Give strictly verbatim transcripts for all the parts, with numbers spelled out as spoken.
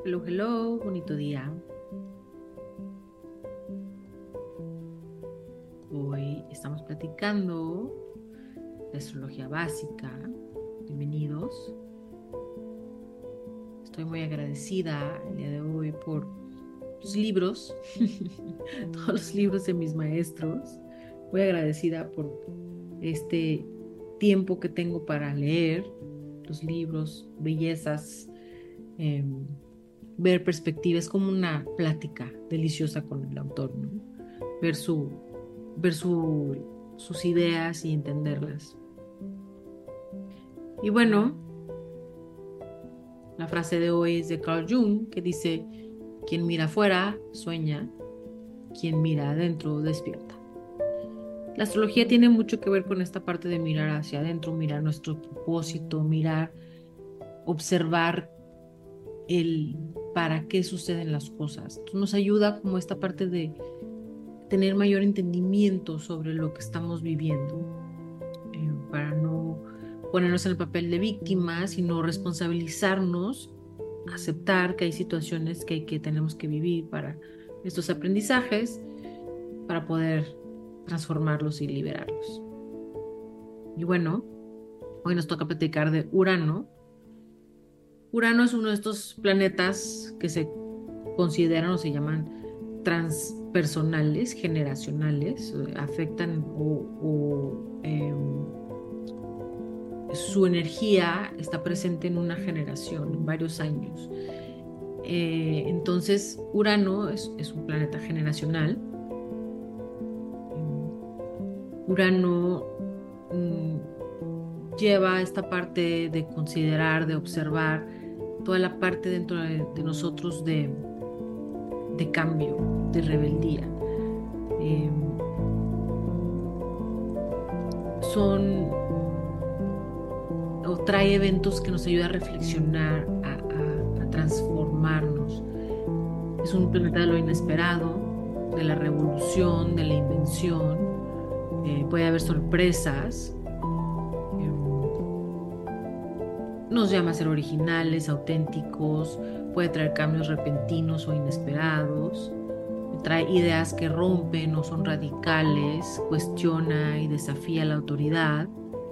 Hello, hello, bonito día. Hoy estamos platicando de astrología básica. Bienvenidos. Estoy muy agradecida el día de hoy por los libros, todos los libros de mis maestros. Muy agradecida por este tiempo que tengo para leer los libros, bellezas, eh, ver perspectivas, como una plática deliciosa con el autor, ¿no? Ver su, ver su, sus ideas y entenderlas. Y bueno, la frase de hoy es de Carl Jung, que dice: quien mira afuera sueña, quien mira adentro despierta. La astrología tiene mucho que ver con esta parte de mirar hacia adentro, mirar nuestro propósito, mirar, observar el para qué suceden las cosas. Entonces nos ayuda como esta parte de tener mayor entendimiento sobre lo que estamos viviendo, eh, para no ponernos en el papel de víctima, sino responsabilizarnos, aceptar que hay situaciones que, hay que tenemos que vivir para estos aprendizajes, para poder transformarlos y liberarlos. Y bueno, hoy nos toca platicar de Urano. Urano es uno de estos planetas que se consideran o se llaman transpersonales, generacionales, eh, afectan o, o eh, su energía está presente en una generación, en varios años. Eh, entonces, Urano es, es un planeta generacional. Urano mm, lleva esta parte de considerar, de observar, toda la parte dentro de, de nosotros de, de cambio, de rebeldía. Eh, son o trae eventos que nos ayudan a reflexionar, a, a, a transformarnos. Es un planeta de lo inesperado, de la revolución, de la invención. Eh, puede haber sorpresas. Eh, nos llama a ser originales, auténticos. Puede traer cambios repentinos o inesperados. Trae ideas que rompen o son radicales. Cuestiona y desafía la autoridad.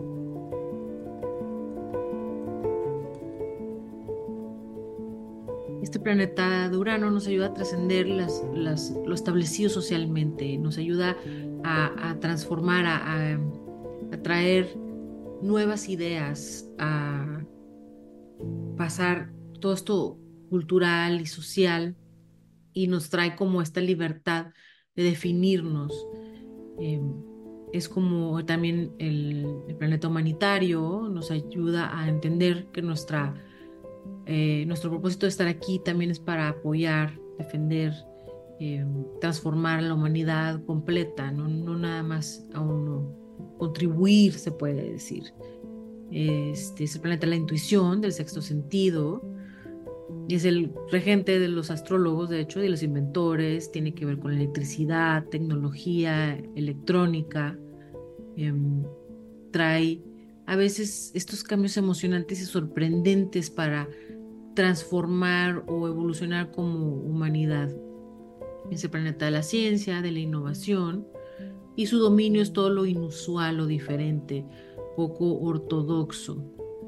Este planeta de Urano nos ayuda a trascender las, las, lo establecido socialmente, nos ayuda a, a transformar, a, a, a traer nuevas ideas, a pasar todo esto cultural y social, y nos trae como esta libertad de definirnos. Eh, es como también el, el planeta humanitario nos ayuda a entender que nuestra Eh, nuestro propósito de estar aquí también es para apoyar, defender, eh, transformar a la humanidad completa, no, no nada más a uno, contribuir, se puede decir. Este es el planeta de la intuición, del sexto sentido, y es el regente de los astrólogos, de hecho, y de los inventores. Tiene que ver con electricidad, tecnología, electrónica. em, Trae a veces estos cambios emocionantes y sorprendentes para transformar o evolucionar como humanidad. Es el planeta de la ciencia, de la innovación, y su dominio es todo lo inusual o diferente, poco ortodoxo.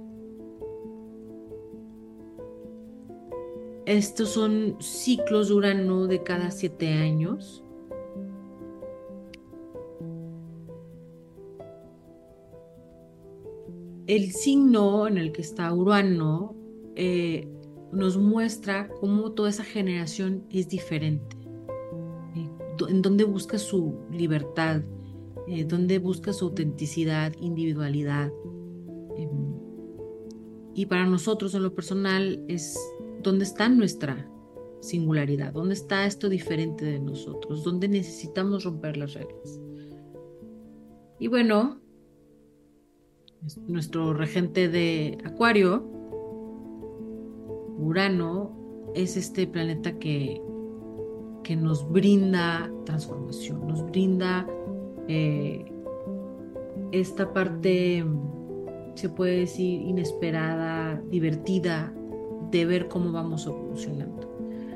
Estos son ciclos de Urano de cada siete años. El signo en el que está Urano eh, nos muestra cómo toda esa generación es diferente, eh, en dónde busca su libertad, eh, dónde busca su autenticidad, individualidad. Eh, y para nosotros en lo personal es dónde está nuestra singularidad, dónde está esto diferente de nosotros, dónde necesitamos romper las reglas. Y bueno, nuestro regente de Acuario, Urano, es este planeta que, que nos brinda transformación, nos brinda eh, esta parte, se puede decir, inesperada, divertida, de ver cómo vamos evolucionando.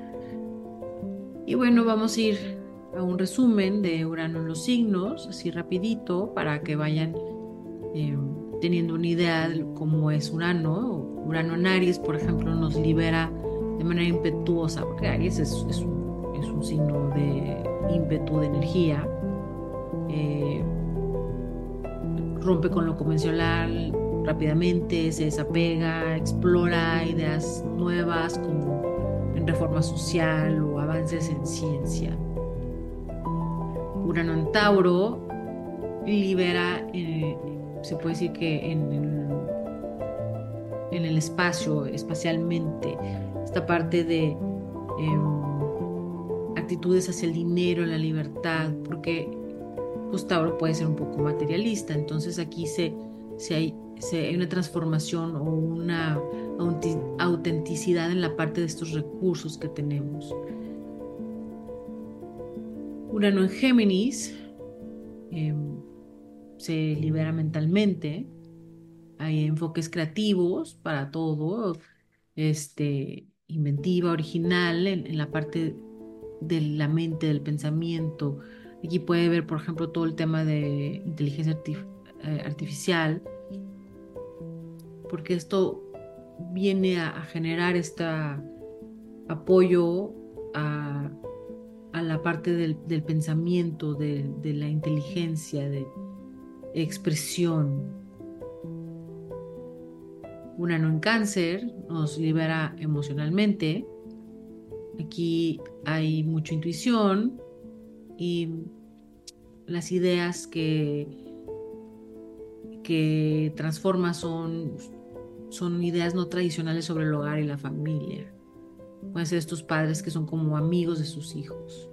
Y bueno, vamos a ir a un resumen de Urano en los signos, así rapidito, para que vayan eh, teniendo una idea de cómo es Urano. Urano en Aries, por ejemplo, nos libera de manera impetuosa, porque Aries es, es, un, es un signo de ímpetu, de energía. Eh, rompe con lo convencional rápidamente, se desapega, explora ideas nuevas como en reforma social o avances en ciencia. Urano en Tauro libera, eh, se puede decir que en el, en el espacio, espacialmente, esta parte de eh, actitudes hacia el dinero, la libertad, porque pues Tauro puede ser un poco materialista, entonces aquí se, se, hay, se hay una transformación o una autenticidad en la parte de estos recursos que tenemos. Urano en Géminis eh, se libera mentalmente, hay enfoques creativos para todo, este, inventiva, original en, en la parte de la mente, del pensamiento. Aquí puede ver, por ejemplo, todo el tema de inteligencia artif eh, artificial, porque esto viene a, a generar este apoyo a, a la parte del, del pensamiento, de, de la inteligencia, de expresión. Urano en Cáncer nos libera emocionalmente. Aquí hay mucha intuición y las ideas que, que transforma son, son ideas no tradicionales sobre el hogar y la familia. Pueden ser estos padres que son como amigos de sus hijos.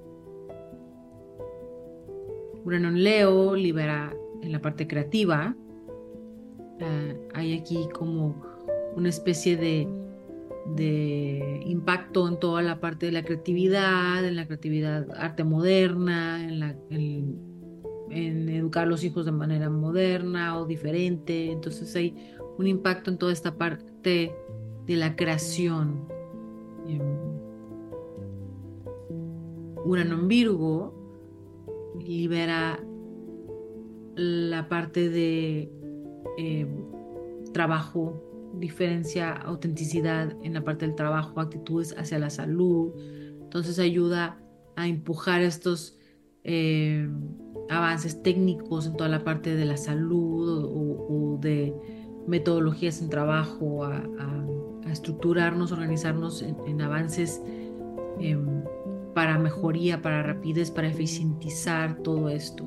Urano en Leo libera en la parte creativa. Uh, hay aquí como una especie de, de impacto en toda la parte de la creatividad, en la creatividad, arte moderna, en, la, en, en educar a los hijos de manera moderna o diferente. Entonces hay un impacto en toda esta parte de la creación. Urano en Virgo libera la parte de eh, trabajo, diferencia, autenticidad en la parte del trabajo, actitudes hacia la salud. Entonces ayuda a empujar estos eh, avances técnicos en toda la parte de la salud o, o de metodologías en trabajo, a, a, a estructurarnos, organizarnos en, en avances eh, para mejoría, para rapidez, para eficientizar todo esto.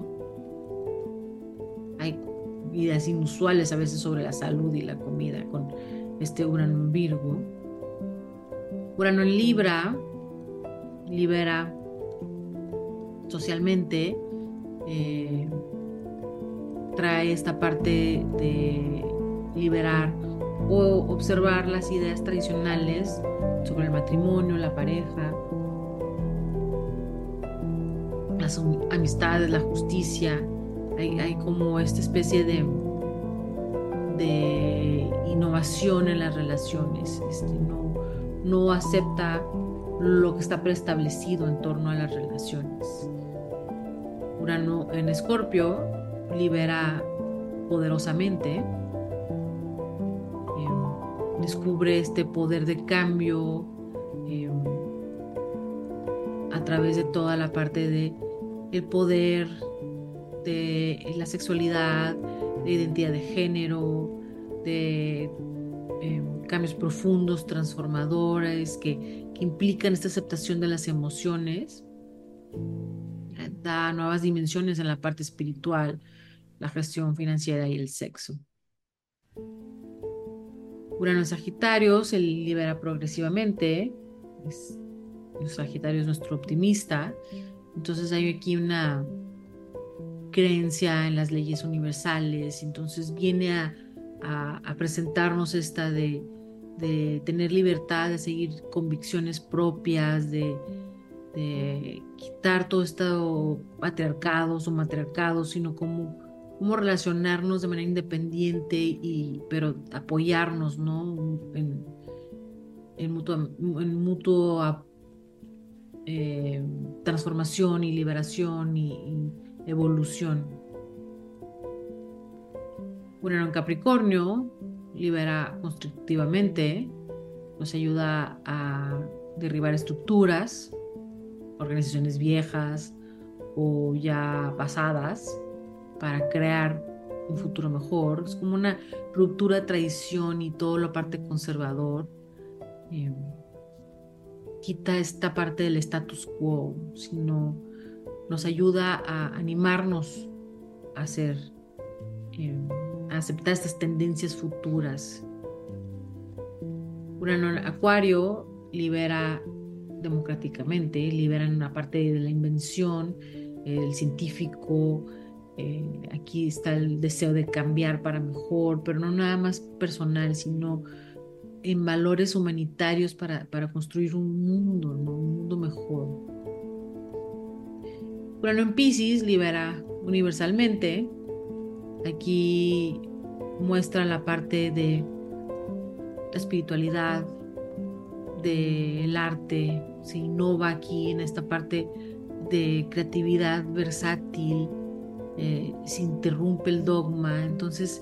Hay ideas inusuales a veces sobre la salud y la comida con este Urano en Virgo. Urano en Libra libera socialmente, eh, trae esta parte de liberar o observar las ideas tradicionales sobre el matrimonio, la pareja, las amistades, la justicia. Hay, hay como esta especie de, de innovación en las relaciones. Este, no, no acepta lo que está preestablecido en torno a las relaciones. Urano en Escorpio libera poderosamente, eh, descubre este poder de cambio eh, a través de toda la parte de el poder de la sexualidad, de identidad de género, de eh, cambios profundos, transformadores, que, que implican esta aceptación de las emociones. Da nuevas dimensiones en la parte espiritual, la gestión financiera y el sexo. Urano en Sagitario se libera progresivamente. Es, el Sagitario es nuestro optimista. Entonces hay aquí una creencia en las leyes universales. Entonces viene a, a, a presentarnos esta de, de tener libertad, de seguir convicciones propias, de de quitar todo esto patriarcados o matriarcados, sino cómo, cómo relacionarnos de manera independiente, y, pero apoyarnos, ¿no? En, en mutua, en mutua eh, transformación y liberación y, y evolución. Urano en Capricornio libera constructivamente, nos ayuda a derribar estructuras, organizaciones viejas o ya pasadas para crear un futuro mejor. Es como una ruptura de tradición y todo lo parte conservador. Eh, quita esta parte del status quo, sino nos ayuda a animarnos a hacer, eh, a aceptar estas tendencias futuras. Urano en Acuario libera democráticamente, libera una parte de la invención, el científico. Eh, aquí está el deseo de cambiar para mejor, pero no nada más personal, sino en valores humanitarios para, para construir un mundo, ¿no? Un mundo mejor. Urano en Piscis libera universalmente. Aquí muestra la parte de la espiritualidad, del arte, se innova aquí en esta parte de creatividad versátil, eh, se interrumpe el dogma, entonces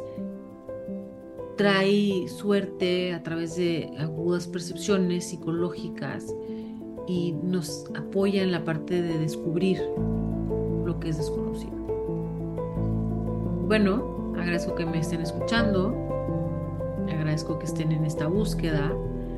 trae suerte a través de agudas percepciones psicológicas y nos apoya en la parte de descubrir lo que es desconocido. Bueno, agradezco que me estén escuchando, agradezco que estén en esta búsqueda.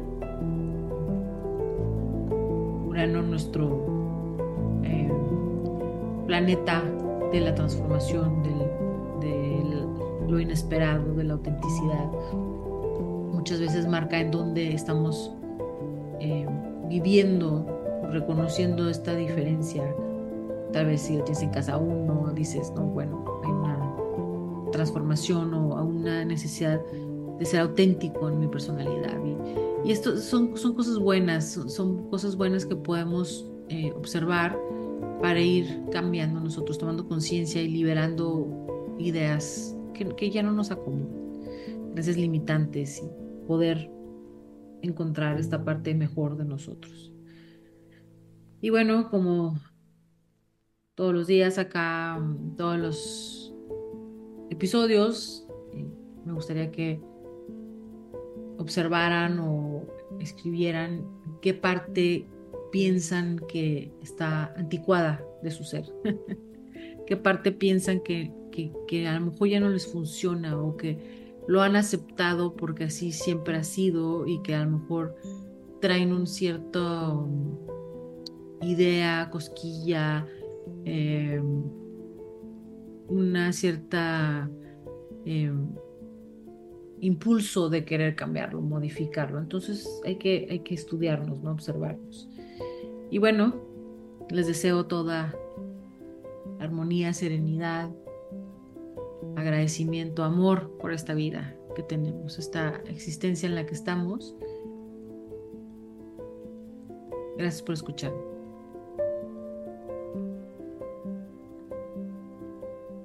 Urano, nuestro eh, planeta de la transformación, del, del lo inesperado, de la autenticidad, muchas veces marca en dónde estamos eh, viviendo, reconociendo esta diferencia. Tal vez si lo tienes en casa uno, dices, no, bueno, hay una transformación o una necesidad de ser auténtico en mi personalidad. Y, y esto son, son cosas buenas, son, son cosas buenas que podemos eh, observar para ir cambiando nosotros, tomando conciencia y liberando ideas que, que ya no nos acomodan, creencias limitantes, y poder encontrar esta parte mejor de nosotros. Y bueno, como todos los días acá, todos los episodios, eh, me gustaría que observaran o escribieran qué parte piensan que está anticuada de su ser, qué parte piensan que, que, que a lo mejor ya no les funciona o que lo han aceptado porque así siempre ha sido y que a lo mejor traen un cierto um, idea, cosquilla, eh, una cierta eh, impulso de querer cambiarlo, modificarlo. Entonces hay que, hay que estudiarnos, ¿no? Observarnos. Y bueno, les deseo toda armonía, serenidad, agradecimiento, amor por esta vida que tenemos, esta existencia en la que estamos. Gracias por escuchar.